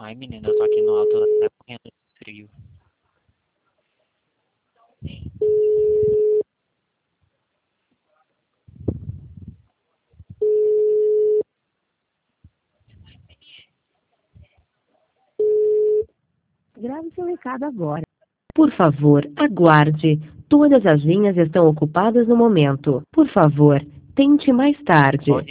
Ai, menina, eu tô aqui no alto, tá correndo de frio. Grave seu recado agora. Por favor, aguarde. Todas as linhas estão ocupadas no momento. Por favor, tente mais tarde.